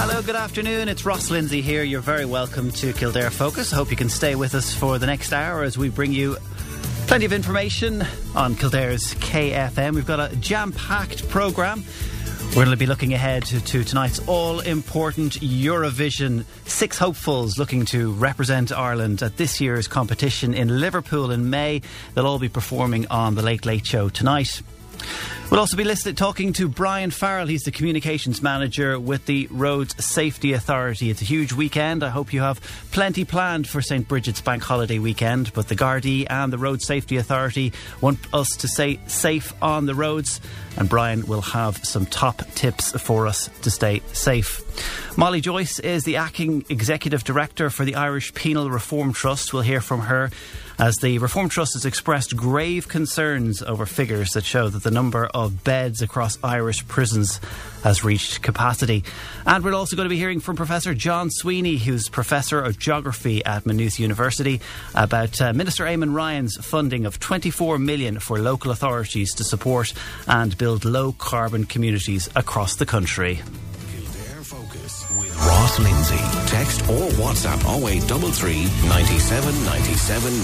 Hello, good afternoon. It's Ross Lindsay here. You're very welcome to Kildare Focus. I hope you can stay with us for the next hour as we bring you plenty of information on Kildare's KFM. We've got a jam-packed programme. We're going to be looking ahead to tonight's all-important Eurovision. 6 hopefuls looking to represent Ireland at this year's competition in Liverpool in May. They'll all be performing on The Late Late Show tonight. We'll also be talking to Brian Farrell. He's the communications manager with the Road Safety Authority. It's a huge weekend. I hope you have plenty planned for St. Bridget's Bank Holiday weekend. But the Gardaí and the Road Safety Authority want us to stay safe on the roads. And Brian will have some top tips for us to stay safe. Molly Joyce is the acting executive director for the Irish Penal Reform Trust. We'll hear from her as the Reform Trust has expressed grave concerns over figures that show that the number of beds across Irish prisons has reached capacity. And we're also going to be hearing from Professor John Sweeney, who's Professor of Geography at Maynooth University, about Minister Eamon Ryan's funding of $24 million for local authorities to support and build low-carbon communities across the country. Kildare Focus with Ross Lindsay. Text or WhatsApp 0833 97 97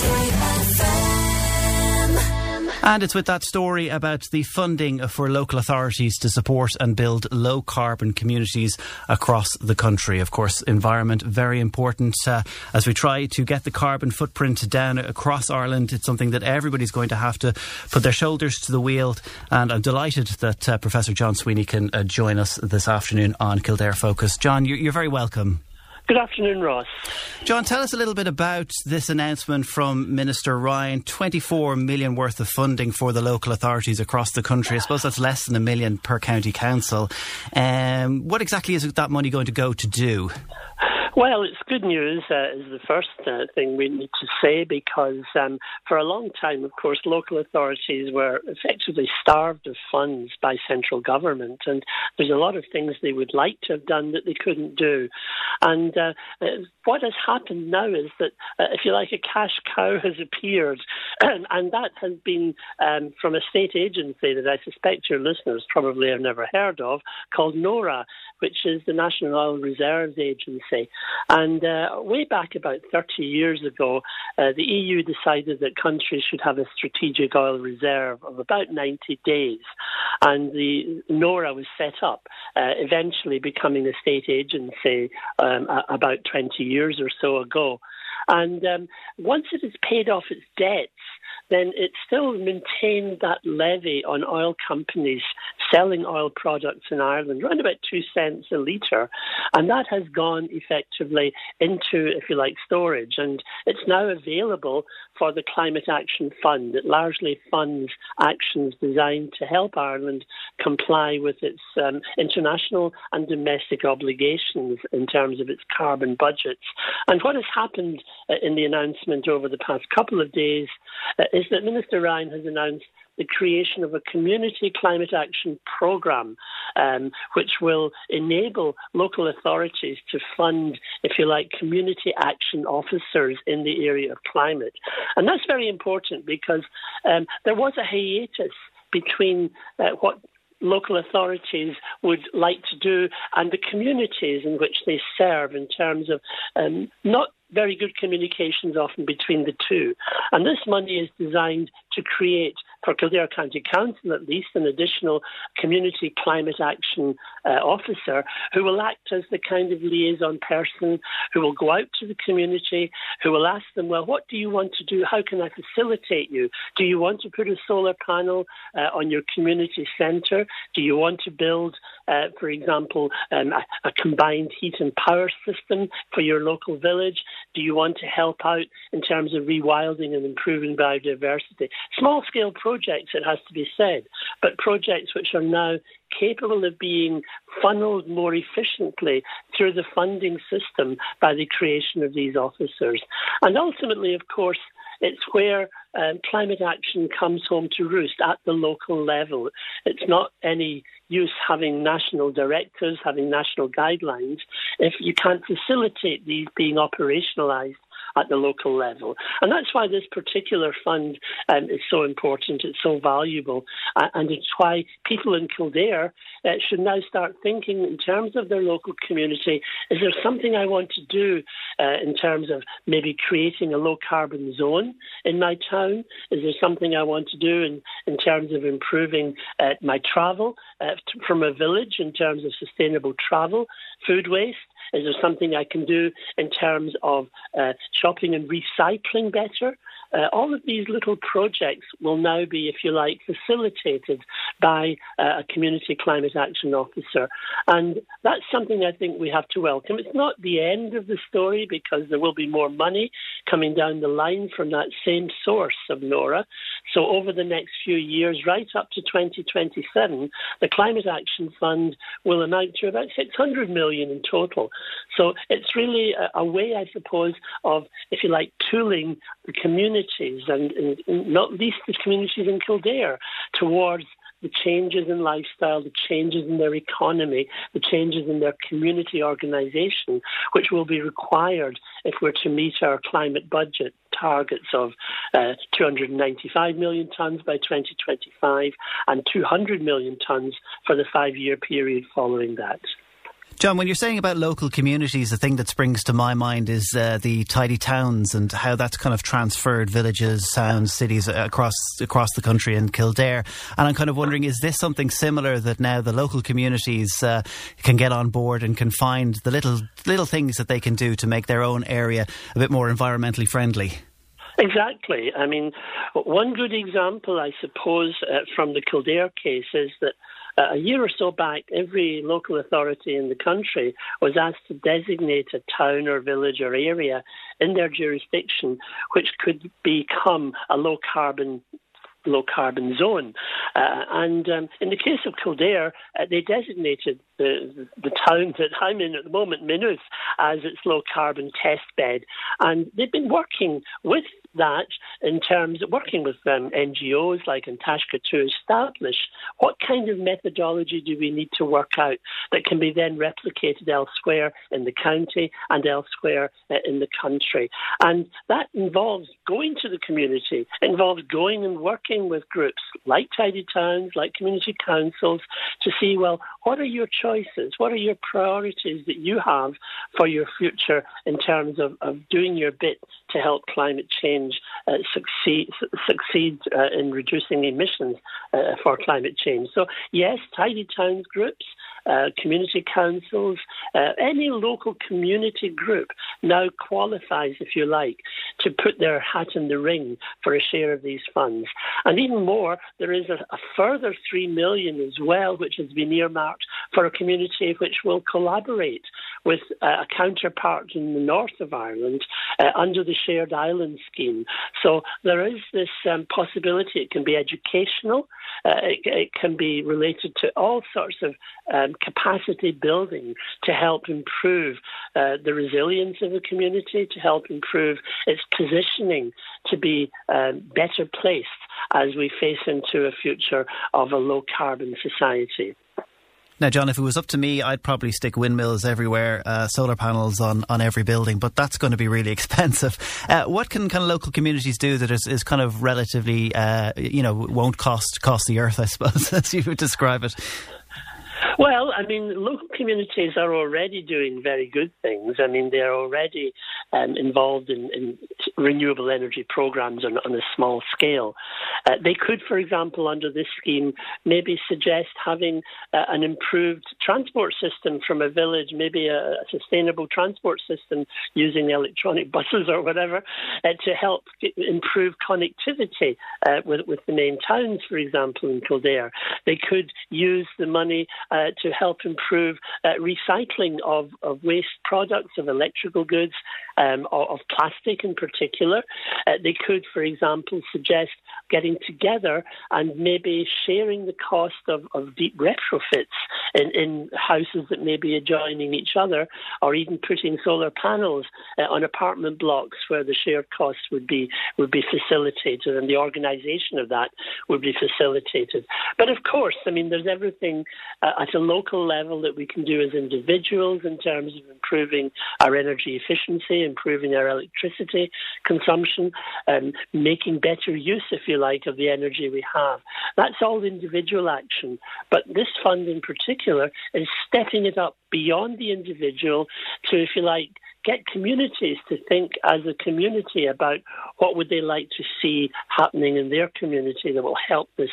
97. And it's with that story about the funding for local authorities to support and build low-carbon communities across the country. Of course, environment, very important as we try to get the carbon footprint down across Ireland. It's something that everybody's going to have to put their shoulders to the wheel. And I'm delighted that Professor John Sweeney can join us this afternoon on Kildare Focus. John, you're very welcome. Good afternoon, Ross. John, tell us a little bit about this announcement from Minister Ryan, 24 million worth of funding for the local authorities across the country. I suppose that's less than $1 million per county council. What exactly is that money going to go to do? Well, it's good news is the first thing we need to say, because for a long time, of course, local authorities were effectively starved of funds by central government, and there's a lot of things they would like to have done that they couldn't do. And what has happened now is that, if you like, a cash cow has appeared, and that has been from a state agency that I suspect your listeners probably have never heard of, called NORA, which is the National Oil Reserves Agency. And way back about 30 years ago, the EU decided that countries should have a strategic oil reserve of about 90 days. And the NORA was set up, eventually becoming a state agency about 20 years or so ago. And once it has paid off its debts, then it still maintained that levy on oil companies selling oil products in Ireland, around about 2 cents a litre. And that has gone effectively into, if you like, storage. And it's now available for the Climate Action Fund. It largely funds actions designed to help Ireland comply with its international and domestic obligations in terms of its carbon budgets. And what has happened in the announcement over the past couple of days is that Minister Ryan has announced the creation of a community climate action programme, which will enable local authorities to fund, if you like, community action officers in the area of climate. And that's very important because there was a hiatus between what local authorities would like to do and the communities in which they serve, in terms of not very good communications often between the two. And this money is designed to create, for Kildare County Council at least, an additional community climate action officer who will act as the kind of liaison person who will go out to the community, who will ask them, well, what do you want to do? How can I facilitate you? Do you want to put a solar panel on your community centre? Do you want to build, for example, a combined heat and power system for your local village? Do you want to help out in terms of rewilding and improving biodiversity? Small-scale projects, it has to be said, but projects which are now capable of being funneled more efficiently through the funding system by the creation of these officers. And ultimately, of course, it's where climate action comes home to roost, at the local level. It's not any use having national directives, having national guidelines, if you can't facilitate these being operationalised at the local level. And that's why this particular fund is so important, it's so valuable, and it's why people in Kildare should now start thinking in terms of their local community. Is there something I want to do in terms of maybe creating a low-carbon zone in my town? Is there something I want to do in terms of improving my travel from a village in terms of sustainable travel, food waste? Is there something I can do in terms of shopping and recycling better? All of these little projects will now be, if you like, facilitated by a community climate action officer. And that's something I think we have to welcome. It's not the end of the story, because there will be more money coming down the line from that same source of NORA. So over the next few years, right up to 2027, the Climate Action Fund will amount to about 600 million in total. So it's really a way, I suppose, of, if you like, tooling the communities and not least the communities in Kildare towards the changes in lifestyle, the changes in their economy, the changes in their community organisation, which will be required if we're to meet our climate budget targets of 295 million tonnes by 2025 and 200 million tonnes for the 5-year period following that. John, when you're saying about local communities, the thing that springs to my mind is the tidy towns and how that's kind of transferred villages, towns, cities across the country in Kildare. And I'm kind of wondering, is this something similar that now the local communities can get on board and can find the little things that they can do to make their own area a bit more environmentally friendly? Exactly. I mean, one good example, I suppose, from the Kildare case is that a year or so back, every local authority in the country was asked to designate a town or village or area in their jurisdiction which could become a low-carbon zone. And in the case of Kildare, they designated the town that I'm in at the moment, Maynooth, as its low-carbon test bed. And they've been working with that in terms of working with NGOs like Antashka to establish what kind of methodology do we need to work out that can be then replicated elsewhere in the county and elsewhere in the country. And that involves going to the community, involves going and working with groups like Tidy Towns, like community councils, to see, well, what are your choices? What are your priorities that you have for your future in terms of doing your bit to help climate change succeed in reducing emissions for climate change? So yes, Tidy Towns groups, community councils, any local community group now qualifies, if you like, to put their hat in the ring for a share of these funds. And even more, there is a further 3 million as well, which has been earmarked for a community which will collaborate with a counterpart in the north of Ireland under the Shared Island Scheme. So there is this possibility. It can be educational. It can be related to all sorts of capacity building to help improve the resilience of the community, to help improve its positioning to be better placed as we face into a future of a low-carbon society. Now, John, if it was up to me, I'd probably stick windmills everywhere, solar panels on every building, but that's going to be really expensive. What can kind of local communities do that is kind of relatively, won't cost the earth, I suppose, as you would describe it? Well, I mean, local communities are already doing very good things. I mean, they're already involved in renewable energy programs on a small scale. They could, for example, under this scheme, maybe suggest having an improved transport system from a village, maybe a sustainable transport system using electronic buses or whatever, to help improve connectivity with the main towns, for example, in Kildare. They could use the money to help improve recycling of waste products, of electrical goods, of plastic in particular. They could, for example, suggest getting together and maybe sharing the cost of deep retrofits in houses that may be adjoining each other, or even putting solar panels on apartment blocks where the shared costs would be facilitated and the organisation of that would be facilitated. But of course, I mean, there's everything at a local level that we can do as individuals in terms of improving our energy efficiency, improving our electricity consumption, making better use, if you like, of the energy we have. That's all individual action. But this fund in particular is stepping it up beyond the individual to, if you like, get communities to think as a community about what would they like to see happening in their community that will help this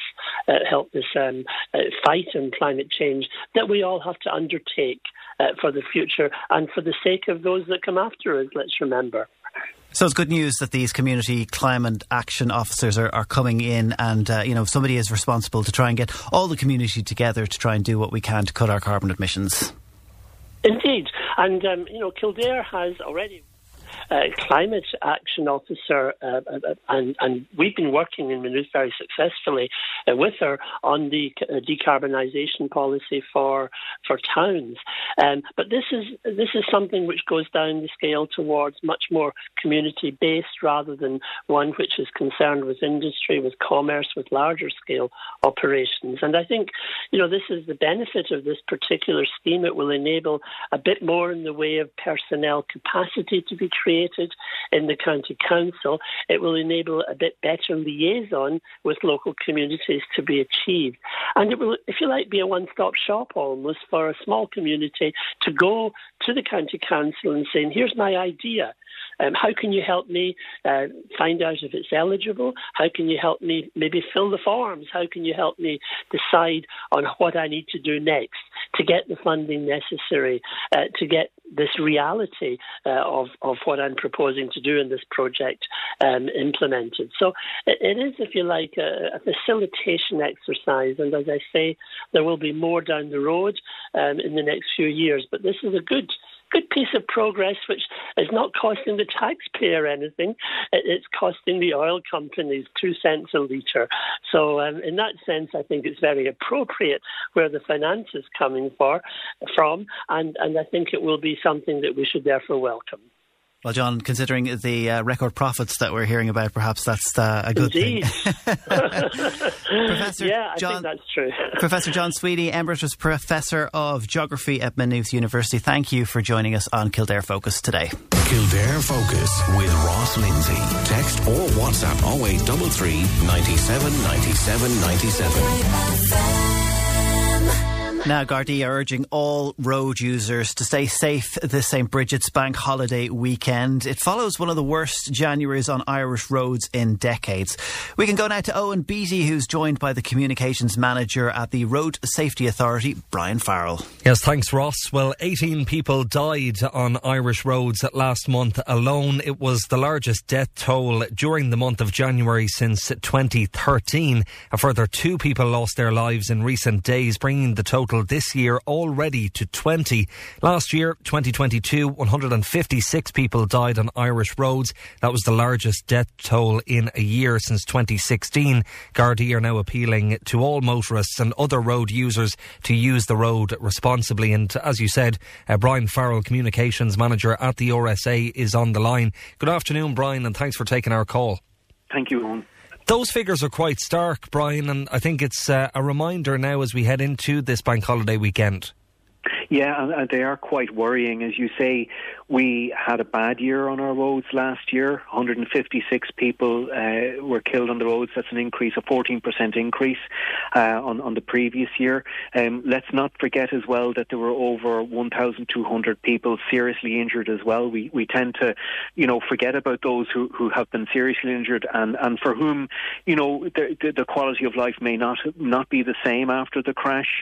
fight on climate change that we all have to undertake for the future and for the sake of those that come after us, let's remember. So it's good news that these community climate action officers are coming in and, somebody is responsible to try and get all the community together to try and do what we can to cut our carbon emissions. Indeed. And, Kildare has already a climate action officer, and we've been working in Maynooth very successfully with her on the decarbonisation policy for towns. But this is something which goes down the scale towards much more community-based rather than one which is concerned with industry, with commerce, with larger scale operations. And I think, this is the benefit of this particular scheme. It will enable a bit more in the way of personnel capacity to be created in the county council. It will enable a bit better liaison with local communities to be achieved. And it will, if you like, be a one-stop shop almost for a small community to go to the county council and saying, here's my idea. How can you help me find out if it's eligible? How can you help me maybe fill the forms? How can you help me decide on what I need to do next to get the funding necessary to get this reality of what I'm proposing to do in this project implemented? So it is, if you like, a facilitation exercise. And as I say, there will be more down the road in the next few years. But this is a good piece of progress which is not costing the taxpayer anything. It's costing the oil companies 2 cents a litre. So in that sense, I think it's very appropriate where the finance is coming from, and I think it will be something that we should therefore welcome. Well, John, considering the record profits that we're hearing about, perhaps that's a good thing. Professor I think that's true. Professor John Sweeney, Emeritus Professor of Geography at Maynooth University, thank you for joining us on Kildare Focus today. Kildare Focus with Ross Lindsay. Text or WhatsApp 0833 97 97 97. Now, Gardaí are urging all road users to stay safe this St. Bridget's Bank Holiday weekend. It follows one of the worst Januaries on Irish roads in decades. We can go now to Owen Beattie, who's joined by the Communications Manager at the Road Safety Authority, Brian Farrell. Yes, thanks, Ross. Well, 18 people died on Irish roads last month alone. It was the largest death toll during the month of January since 2013. A further 2 people lost their lives in recent days, bringing the total this year already to 20. Last year, 2022, 156 people died on Irish roads. That was the largest death toll in a year since 2016. Gardaí are now appealing to all motorists and other road users to use the road responsibly. And as you said, Brian Farrell, Communications Manager at the RSA, is on the line. Good afternoon, Brian, and thanks for taking our call. Thank you, Owen. Those figures are quite stark, Brian, and I think it's a reminder now as we head into this bank holiday weekend. Yeah, and they are quite worrying. As you say, we had a bad year on our roads last year. 156 people were killed on the roads. That's an increase, a 14% increase on the previous year. Let's not forget as well that there were over 1,200 people seriously injured as well. We tend to, forget about those who have been seriously injured and for whom, the quality of life may not be the same after the crash.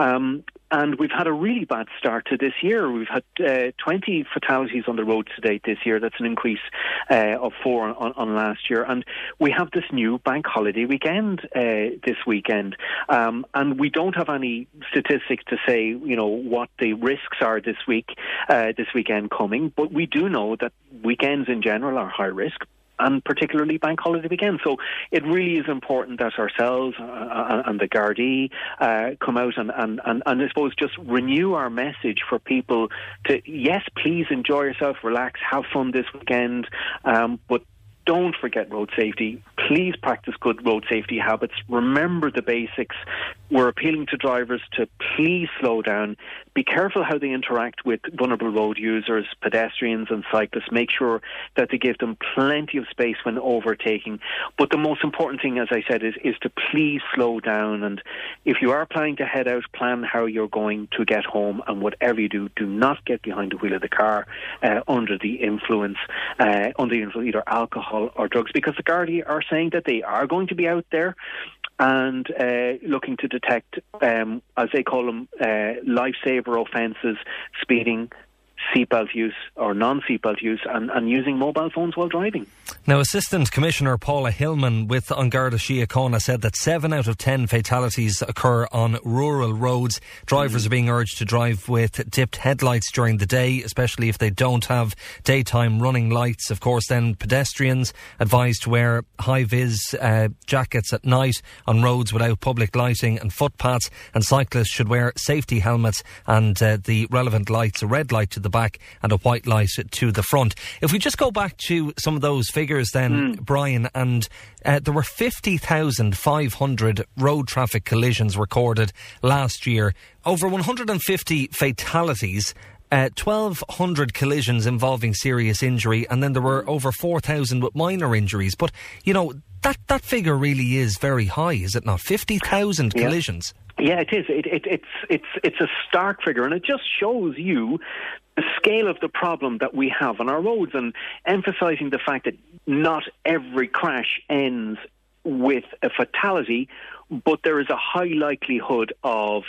And we've had a really bad start to this year. We've had 20 fatalities on the road to date this year. That's an increase of 4 on last year. And we have this new bank holiday weekend this weekend. And we don't have any statistics to say, what the risks are this weekend coming. But we do know that weekends in general are high risk, and particularly bank holiday weekend. So it really is important that ourselves and the Gardaí come out and I suppose just renew our message for people to, yes, please enjoy yourself, relax, have fun this weekend, but don't forget road safety. Please practice good road safety habits. Remember the basics. We're appealing to drivers to please slow down. Be careful how they interact with vulnerable road users, pedestrians and cyclists. Make sure that they give them plenty of space when overtaking. But the most important thing, as I said, is to please slow down. And if you are planning to head out, plan how you're going to get home. And whatever you do, do not get behind the wheel of the car under the influence either alcohol or drugs, because the Gardaí are saying that they are going to be out there and looking to detect, as they call them, lifesaver offences, speeding, seatbelt use or non-seatbelt use, and using mobile phones while driving. Now, Assistant Commissioner Paula Hillman with An Garda Síochána said that 7 out of 10 fatalities occur on rural roads. Drivers are being urged to drive with dipped headlights during the day, especially if they don't have daytime running lights. Of course, then pedestrians advised to wear high-vis jackets at night on roads without public lighting and footpaths, and cyclists should wear safety helmets and the relevant lights, a red light to the back and a white light to the front. If we just go back to some of those figures then, Brian, and there were 50,500 road traffic collisions recorded last year, over 150 fatalities, 1,200 collisions involving serious injury, and then there were over 4,000 with minor injuries. But, you know, that figure really is very high, is it not? 50,000 collisions. Yeah, it is. It's a stark figure, and it just shows you the scale of the problem that we have on our roads, and emphasising the fact that not every crash ends with a fatality, but there is a high likelihood of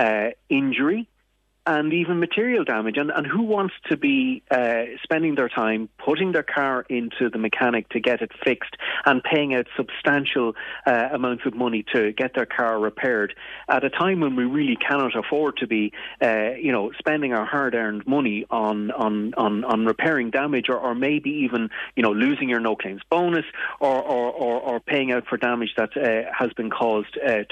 injury and even material damage. And who wants to be spending their time putting their car into the mechanic to get it fixed and paying out substantial amounts of money to get their car repaired at a time when we really cannot afford to be, spending our hard-earned money on repairing damage, or maybe even, losing your no-claims bonus, or paying out for damage that has been caused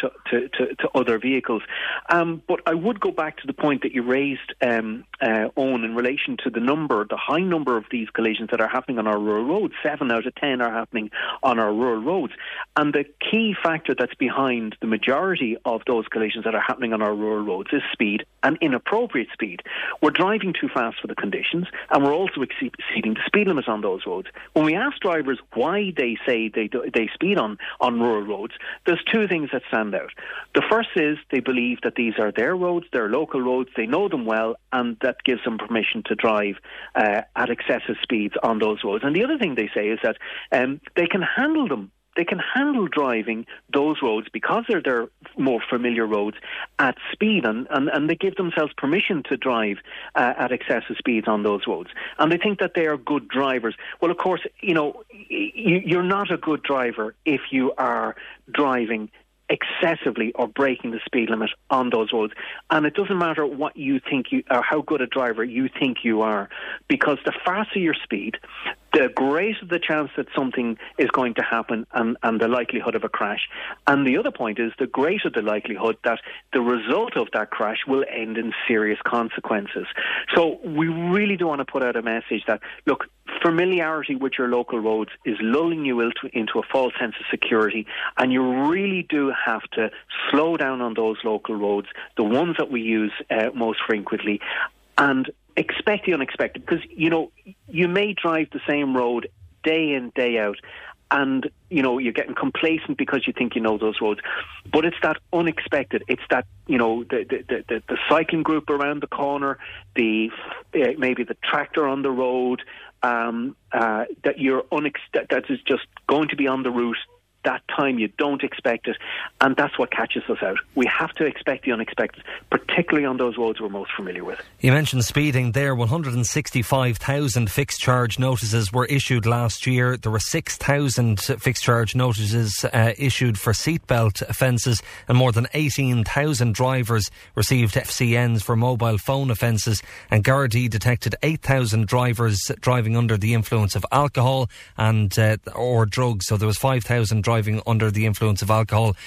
to other vehicles. But I would go back to the point that you raised, Owen, in relation to the high number of these collisions that are happening on our rural roads. 7 out of 10 are happening on our rural roads. And the key factor that's behind the majority of those collisions that are happening on our rural roads is speed, and inappropriate speed. We're driving too fast for the conditions, and we're also exceeding the speed limit on those roads. When we ask drivers why they say they speed on rural roads, there's two things that stand out. The first is they believe that these are their roads, their local roads, they know them well, and that gives them permission to drive at excessive speeds on those roads. And the other thing they say is that they can handle them. They can handle driving those roads because they're their more familiar roads at speed, and they give themselves permission to drive at excessive speeds on those roads. And they think that they are good drivers. Well, of course, you're not a good driver if you are driving excessively or breaking the speed limit on those roads. And it doesn't matter what you think or how good a driver you think you are, because the faster your speed, the greater the chance that something is going to happen, and the likelihood of a crash. And the other point is the greater the likelihood that the result of that crash will end in serious consequences. So we really do want to put out a message that, look, familiarity with your local roads is lulling you into a false sense of security, and you really do have to slow down on those local roads, the ones that we use most frequently, and expect the unexpected. Because, you may drive the same road day in, day out, and, you're getting complacent because you think you know those roads. But it's that unexpected. It's that, the cycling group around the corner, maybe the tractor on the road, that that is just going to be on the route that time you don't expect it, and that's what catches us out. We have to expect the unexpected, particularly on those roads we're most familiar with. You mentioned speeding there. 165,000 fixed charge notices were issued last year. There were 6,000 fixed charge notices issued for seatbelt offences, and more than 18,000 drivers received FCNs for mobile phone offences, and Gardaí detected 8,000 drivers driving under the influence of alcohol and or drugs. So there was 5,000 driving under the influence of alcohol,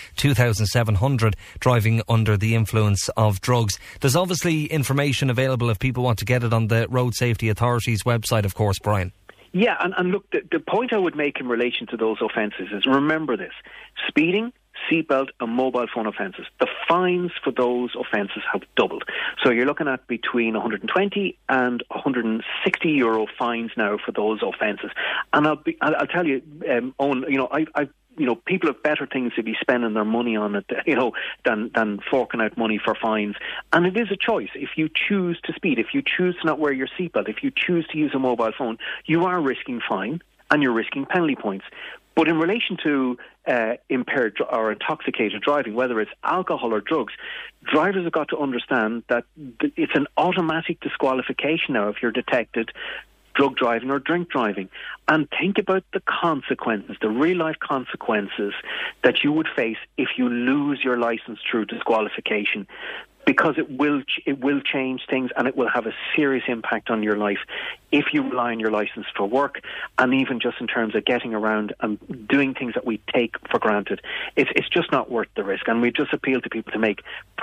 2,700 driving under the influence of drugs. There's obviously information available if people want to get it on the Road Safety Authority's website, of course, Brian. Yeah, and look, the point I would make in relation to those offences is, remember this: speeding, seatbelt and mobile phone offences, the fines for those offences have doubled. So you're looking at between 120 and 160 euro fines now for those offences. And I'll tell you, Owen, people have better things to be spending their money on it, than forking out money for fines. And it is a choice. If you choose to speed, if you choose to not wear your seatbelt, if you choose to use a mobile phone, you are risking fine and you're risking penalty points. But in relation to impaired or intoxicated driving, whether it's alcohol or drugs, drivers have got to understand that it's an automatic disqualification now if you're detected drug driving or drink driving. And think about the consequences, the real-life consequences that you would face if you lose your licence through disqualification. Because it will change things, and it will have a serious impact on your life if you rely on your licence for work, and even just in terms of getting around and doing things that we take for granted. It's just not worth the risk, and we just appeal to people to make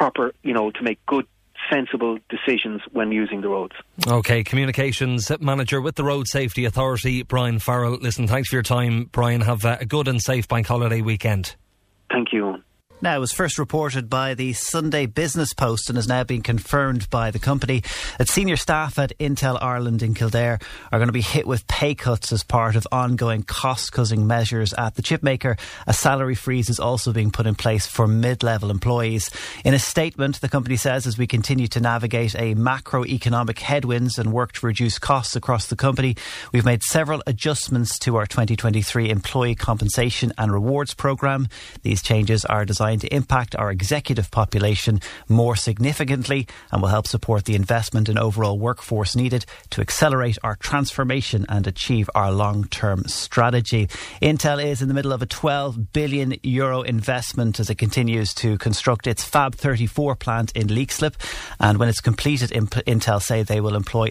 to make good, sensible decisions when using the roads. OK, Communications Manager with the Road Safety Authority, Brian Farrell. Listen, thanks for your time, Brian. Have a good and safe bank holiday weekend. Thank you. Now, it was first reported by the Sunday Business Post and has now been confirmed by the company that senior staff at Intel Ireland in Kildare are going to be hit with pay cuts as part of ongoing cost-cutting measures at the chipmaker. A salary freeze is also being put in place for mid-level employees. In a statement, the company says, as we continue to navigate a macroeconomic headwinds and work to reduce costs across the company, we've made several adjustments to our 2023 employee compensation and rewards programme. These changes are designed to impact our executive population more significantly and will help support the investment in overall workforce needed to accelerate our transformation and achieve our long-term strategy. Intel is in the middle of a €12 billion investment as it continues to construct its Fab 34 plant in Leixlip, and when it's completed, Intel say they will employ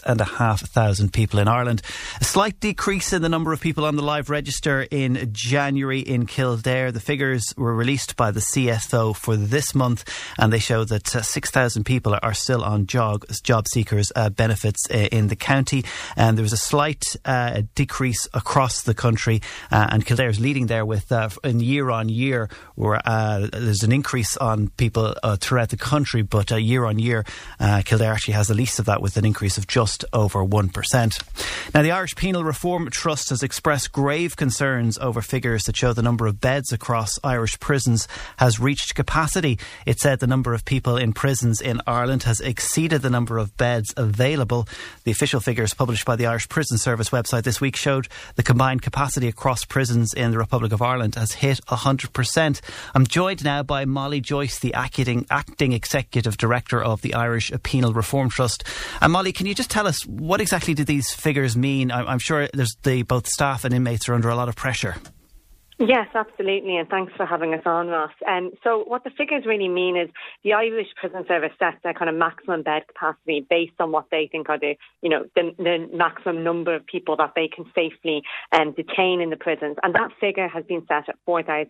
6,500 people in Ireland. A slight decrease in the number of people on the live register in January in Kildare. The figures were released by the CSO for this month, and they show that 6,000 people are still on job seekers benefits in the county, and there was a slight decrease across the country, and Kildare is leading there with in year on year where there's an increase on people throughout the country, but year on year Kildare actually has the least of that with an increase of just over 1%. Now, the Irish Penal Reform Trust has expressed grave concerns over figures that show the number of beds across Irish prisons has reached capacity. It said the number of people in prisons in Ireland has exceeded the number of beds available. The official figures published by the Irish Prison Service website this week showed the combined capacity across prisons in the Republic of Ireland has hit 100%. I'm joined now by Molly Joyce, the acting Executive Director of the Irish Penal Reform Trust. And Molly, can you just tell us what exactly do these figures mean? I'm sure both staff and inmates are under a lot of pressure. Yes, absolutely, and thanks for having us on, Ross. So what the figures really mean is the Irish Prison Service sets their kind of maximum bed capacity based on what they think are the maximum number of people that they can safely detain in the prisons, and that figure has been set at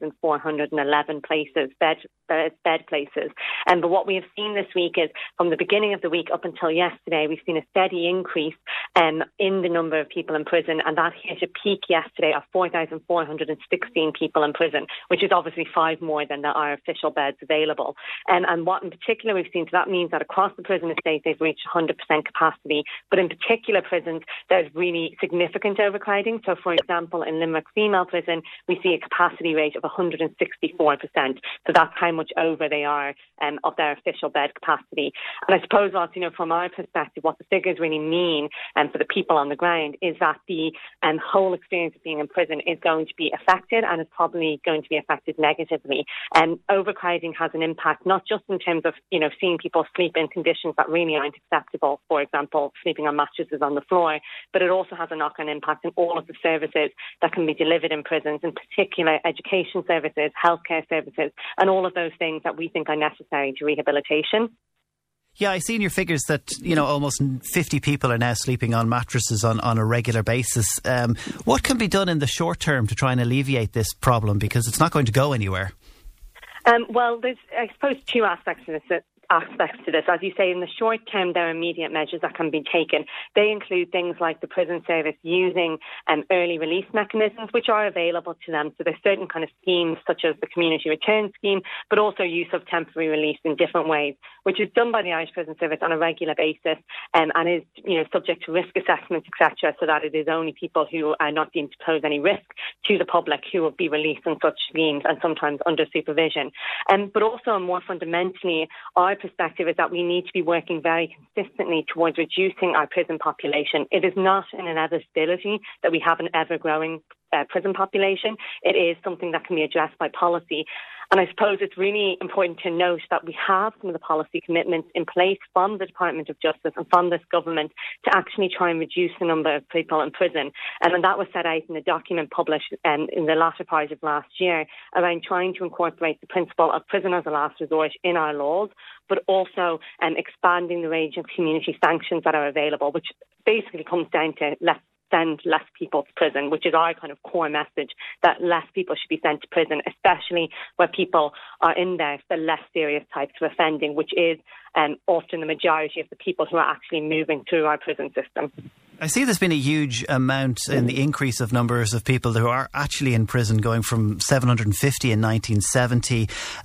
4,411 places, bed places. But what we have seen this week is from the beginning of the week up until yesterday, we've seen a steady increase in the number of people in prison, and that hit a peak yesterday of 4,416 people in prison, which is obviously 5 more than there are official beds available. And what in particular we've seen, so that means that across the prison estate they've reached 100% capacity, but in particular prisons there's really significant overcrowding. So for example, in Limerick Female Prison we see a capacity rate of 164%, so that's how much over they are of their official bed capacity. And I suppose, Ross, from our perspective, what the figures really mean for the people on the ground is that the whole experience of being in prison is going to be affected, and is probably going to be affected negatively. Overcrowding has an impact, not just in terms of, seeing people sleep in conditions that really aren't acceptable, for example, sleeping on mattresses on the floor, but it also has a knock-on impact on all of the services that can be delivered in prisons, in particular education services, healthcare services, and all of those things that we think are necessary to rehabilitation. Yeah, I see in your figures that, almost 50 people are now sleeping on mattresses on a regular basis. What can be done in the short term to try and alleviate this problem? Because it's not going to go anywhere. Well, there's, I suppose, 2 aspects to this. aspects to this. As you say, in the short term, there are immediate measures that can be taken. They include things like the prison service using early release mechanisms, which are available to them. So there's certain kind of schemes, such as the community return scheme, but also use of temporary release in different ways, which is done by the Irish Prison Service on a regular basis, and is subject to risk assessments, etc., so that it is only people who are not deemed to pose any risk to the public who will be released on such schemes, and sometimes under supervision. But also, more fundamentally, our perspective is that we need to be working very consistently towards reducing our prison population. It is not an inevitability that we have an ever-growing prison population. It is something that can be addressed by policy. And I suppose it's really important to note that we have some of the policy commitments in place from the Department of Justice and from this government to actually try and reduce the number of people in prison. And that was set out in a document published in the latter part of last year around trying to incorporate the principle of prison as a last resort in our laws, but also expanding the range of community sanctions that are available, which basically comes down to send less people to prison, which is our kind of core message, that less people should be sent to prison, especially where people are in there for less serious types of offending, which is often the majority of the people who are actually moving through our prison system. I see there's been a huge amount in the increase of numbers of people who are actually in prison, going from 750 in 1970,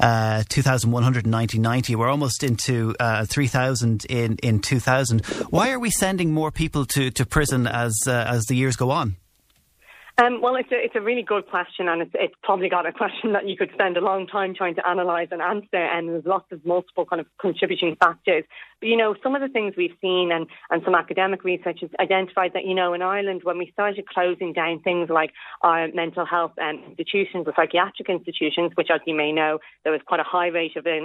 2,100 in 1990. We're almost into 3,000 in 2000. Why are we sending more people to prison as the years go on? Well, it's a really good question, and it's probably got a question that you could spend a long time trying to analyse and answer, and there's lots of multiple kind of contributing factors. But, some of the things we've seen and some academic research has identified that, in Ireland, when we started closing down things like our mental health institutions or psychiatric institutions, which, as you may know, there was quite a high rate of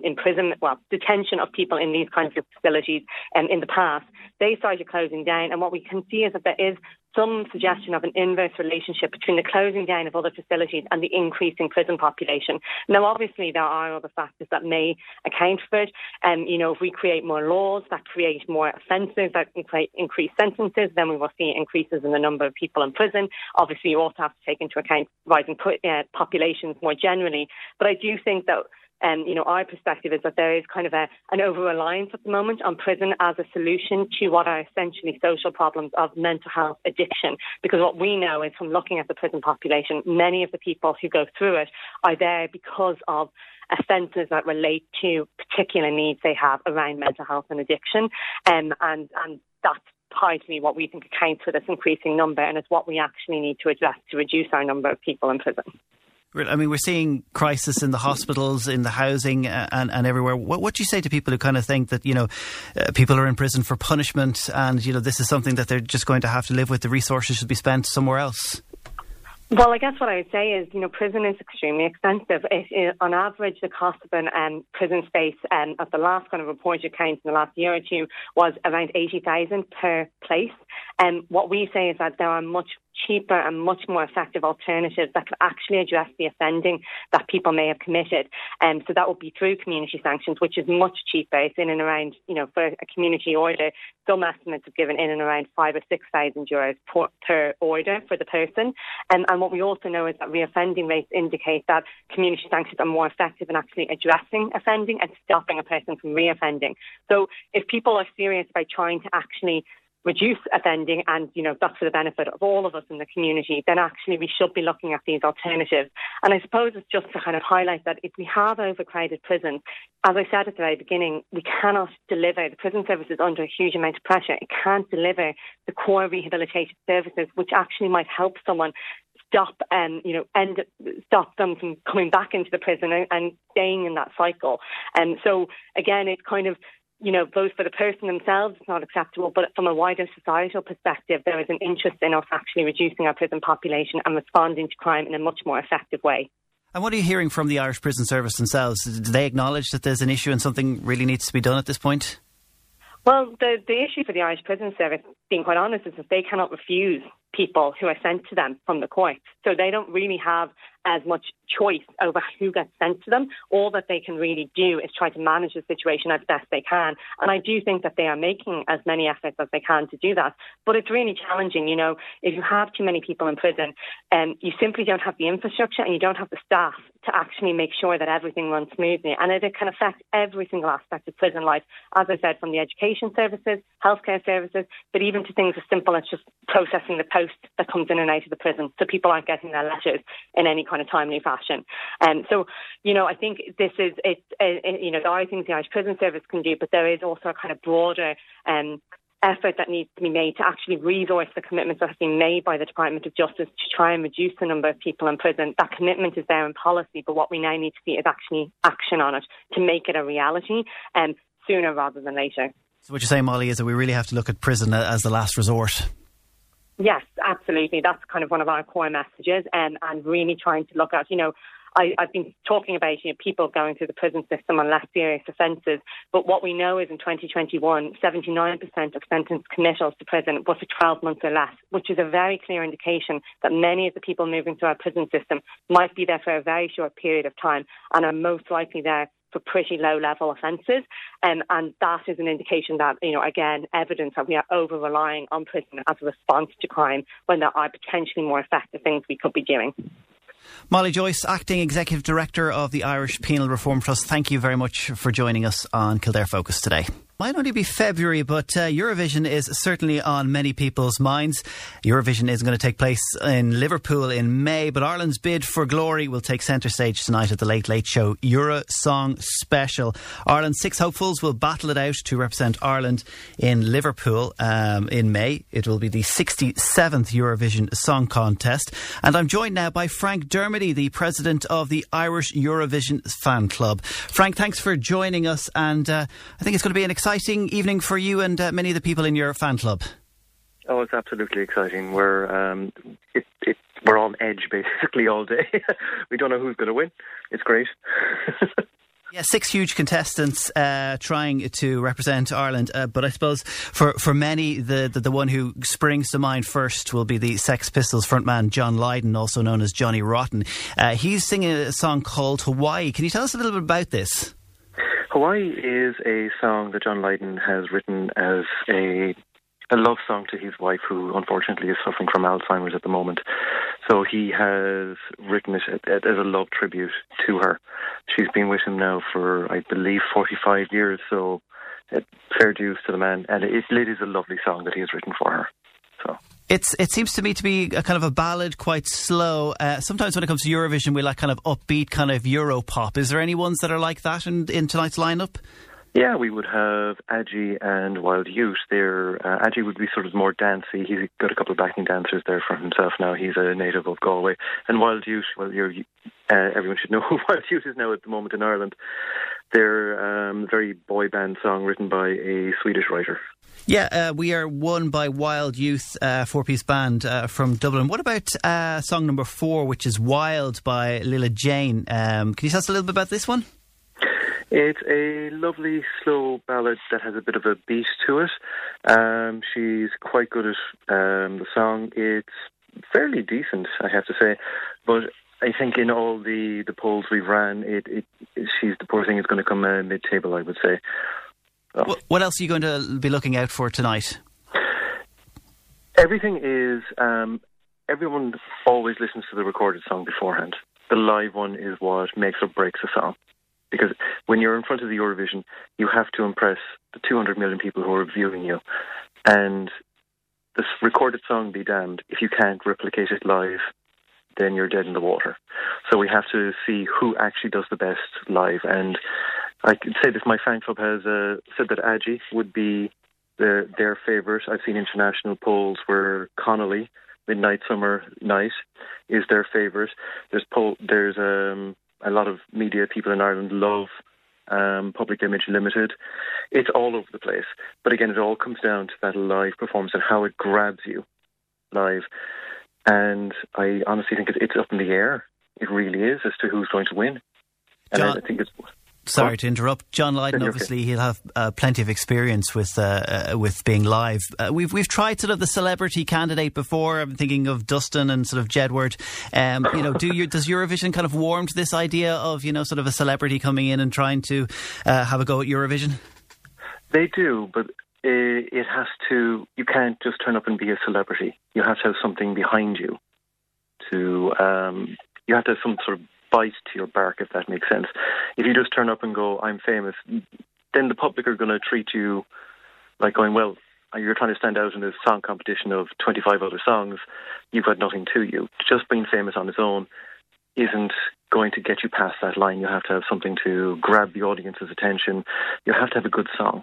detention of people in these kinds of facilities in the past, they started closing down. And what we can see is that there is some suggestion of an inverse relationship between the closing down of other facilities and the increasing prison population. Now, obviously, there are other factors that may account for it. If we create more laws that create more offences, that create increased sentences, then we will see increases in the number of people in prison. Obviously, you also have to take into account rising populations more generally. But I do think that our perspective is that there is kind of an over-reliance at the moment on prison as a solution to what are essentially social problems of mental health addiction. Because what we know is from looking at the prison population, many of the people who go through it are there because of offences that relate to particular needs they have around mental health and addiction. And that's partly what we think accounts for this increasing number, and it's what we actually need to address to reduce our number of people in prison. I mean, we're seeing crisis in the hospitals, in the housing and everywhere. What do you say to people who kind of think that, people are in prison for punishment and, this is something that they're just going to have to live with, the resources should be spent somewhere else? Well, I guess what I would say is, prison is extremely expensive. On average, the cost of an prison space at the last kind of reported count in the last year or two was around 80,000 per place. And what we say is that there are much cheaper and much more effective alternatives that could actually address the offending that people may have committed. So that would be through community sanctions, which is much cheaper. It's in and around, for a community order, some estimates have given in and around 5,000 or 6,000 euros per order for the person. And what we also know is that reoffending rates indicate that community sanctions are more effective in actually addressing offending and stopping a person from reoffending. So if people are serious about trying to actually reduce offending, and that's for the benefit of all of us in the community, then actually we should be looking at these alternatives. And I suppose it's just to kind of highlight that if we have overcrowded prisons, as I said at the very beginning, we cannot deliver. The prison service is under a huge amount of pressure. It can't deliver the core rehabilitative services which actually might help someone stop them from coming back into the prison and staying in that cycle. And so again, it's kind of, both for the person themselves, it's not acceptable, but from a wider societal perspective, there is an interest in us actually reducing our prison population and responding to crime in a much more effective way. And what are you hearing from the Irish Prison Service themselves? Do they acknowledge that there's an issue and something really needs to be done at this point? Well, the issue for the Irish Prison Service, being quite honest, is that they cannot refuse people who are sent to them from the courts. So they don't really have as much choice over who gets sent to them. All that they can really do is try to manage the situation as best they can. And I do think that they are making as many efforts as they can to do that. But it's really challenging. You know, if you have too many people in prison, you simply don't have the infrastructure and you don't have the staff to actually make sure that everything runs smoothly. And it can affect every single aspect of prison life, as I said, from the education services, healthcare services, but even to things as simple as just processing the post that comes in and out of the prison, so people aren't getting their letters in any kind of timely fashion. So, you know, I think this is, you know, there are things the Irish Prison Service can do, but there is also a kind of broader effort that needs to be made to actually resource the commitments that have been made by the Department of Justice to try and reduce the number of people in prison. That commitment is there in policy, but what we now need to see is actually action on it to make it a reality sooner rather than later. So what you're saying, Molly, is that we really have to look at prison as the last resort. Yes, absolutely. That's kind of one of our core messages, and really trying to look at, you know, I've been talking about, you know, people going through the prison system on less serious offences, but what we know is in 2021, 79% of sentenced committals to prison were for 12 months or less, which is a very clear indication that many of the people moving through our prison system might be there for a very short period of time and are most likely there for pretty low-level offences. And that is an indication that, you know, again, evidence that we are over-relying on prison as a response to crime when there are potentially more effective things we could be doing. Molly Joyce, Acting Executive Director of the Irish Penal Reform Trust, thank you very much for joining us on Kildare Focus today. Might only be February, but Eurovision is certainly on many people's minds. Eurovision is going to take place in Liverpool in May, but Ireland's bid for glory will take centre stage tonight at the Late Late Show Eurosong Special. Ireland's 6 hopefuls will battle it out to represent Ireland in Liverpool in May. It will be the 67th Eurovision Song Contest. And I'm joined now by Frank Dermody, the president of the Irish Eurovision Fan Club. Frank, thanks for joining us, and I think it's going to be an exciting evening for you and many of the people in your fan club. Oh, it's absolutely exciting. We're on edge basically all day. We don't know who's going to win. It's great. Yeah, 6 huge contestants trying to represent Ireland, but I suppose for many the one who springs to mind first will be the Sex Pistols frontman John Lydon, also known as Johnny Rotten. He's singing a song called Hawaii. Can you tell us a little bit about this? Hawaii is a song that John Lydon has written as a love song to his wife, who unfortunately is suffering from Alzheimer's at the moment. So he has written it as a love tribute to her. She's been with him now for, I believe, 45 years, so fair dues to the man. And it is a lovely song that he has written for her. So It seems to me to be a kind of a ballad, quite slow. Sometimes when it comes to Eurovision, we like kind of upbeat, kind of Euro pop. Is there any ones that are like that in tonight's lineup? Yeah, we would have Adji and Wild Youth. Adji would be sort of more dancey. He's got a couple of backing dancers there for himself now. He's a native of Galway. And Wild Youth, well, everyone should know who Wild Youth is now at the moment in Ireland. They're a very boy band song written by a Swedish writer. Yeah, we are won by Wild Youth, 4-piece band from Dublin. What about song number 4, which is Wild by Lila Jane? Can you tell us a little bit about this one? It's a lovely, slow ballad that has a bit of a beat to it. She's quite good at the song. It's fairly decent, I have to say. But I think in all the polls we've ran, she's the poor thing is going to come mid-table, I would say. So. What else are you going to be looking out for tonight? Everything is... everyone always listens to the recorded song beforehand. The live one is what makes or breaks a song. Because when you're in front of the Eurovision, you have to impress the 200 million people who are viewing you. And this recorded song be damned. If you can't replicate it live, then you're dead in the water. So we have to see who actually does the best live. And I could say this, my fan club has said that Adji would be their favourite. I've seen international polls where Connolly, Midnight Summer Night, is their favourite. There's a lot of media people in Ireland love Public Image Limited. It's all over the place. But again, it all comes down to that live performance and how it grabs you live. And I honestly think it's up in the air. It really is, as to who's going to win. And John, I think it's... Sorry to interrupt. John Lydon, obviously, he'll have plenty of experience with being live. We've tried sort of the celebrity candidate before. I'm thinking of Dustin and sort of Jedward. Does Eurovision kind of warm to this idea of, sort of a celebrity coming in and trying to have a go at Eurovision? They do, but it has to. You can't just turn up and be a celebrity. You have to have something behind you. You have to have some sort of bite to your bark, if that makes sense. If you just turn up and go, I'm famous, then the public are going to treat you like going, well, you're trying to stand out in a song competition of 25 other songs, you've got nothing to you. Just being famous on its own isn't going to get you past that line. You have to have something to grab the audience's attention. You have to have a good song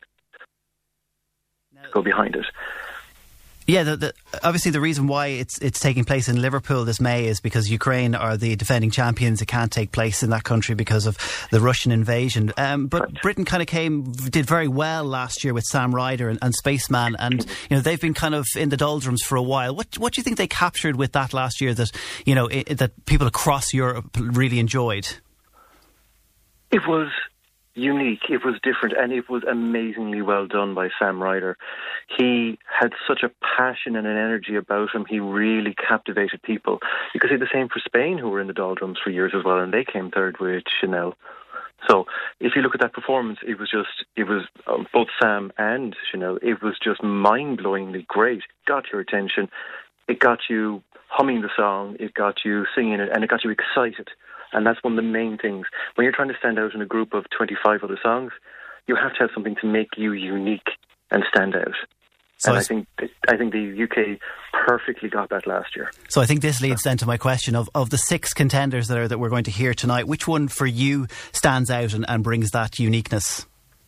to go behind it. Yeah, obviously the reason why it's taking place in Liverpool this May is because Ukraine are the defending champions. It can't take place in that country because of the Russian invasion. But Britain kind of did very well last year with Sam Ryder and Spaceman, and they've been kind of in the doldrums for a while. What do you think they captured with that last year that that people across Europe really enjoyed? It was unique, it was different, and it was amazingly well done by Sam Ryder. He had such a passion and an energy about him. He really captivated people. You could say the same for Spain, who were in the doldrums for years as well, and they came third with Chanel. So if you look at that performance, it was both Sam and Chanel, it was just mind-blowingly great. It got your attention, it got you humming the song, it got you singing it, and it got you excited. And that's one of the main things. When you're trying to stand out in a group of 25 other songs, you have to have something to make you unique and stand out. So and I think the UK perfectly got that last year. So I think this leads then to my question of the 6 contenders that we're going to hear tonight. Which one for you stands out and brings that uniqueness?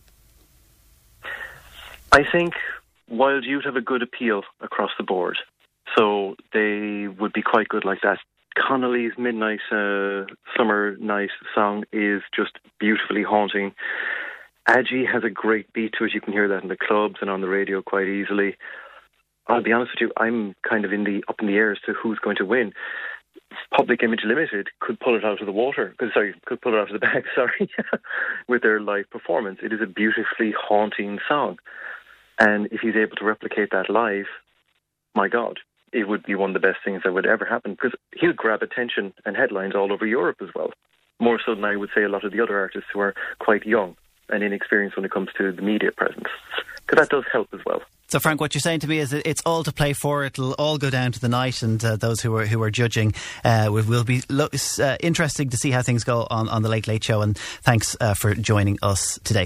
I think Wild Youth have a good appeal across the board. So they would be quite good like that. Connolly's Midnight Summer Night song is just beautifully haunting. Adji has a great beat to it. You can hear that in the clubs and on the radio quite easily. I'll be honest with you, I'm kind of up in the air as to who's going to win. Public Image Limited could pull it out of the water. Could pull it out of the bag, with their live performance. It is a beautifully haunting song. And if he's able to replicate that live, my God, it would be one of the best things that would ever happen, because he'll grab attention and headlines all over Europe as well. More so than I would say a lot of the other artists who are quite young and inexperienced when it comes to the media presence. Because that does help as well. So, Frank, what you're saying to me is that it's all to play for. It'll all go down to the night, and those who are judging will be interesting to see how things go on the Late Late Show. And thanks for joining us today.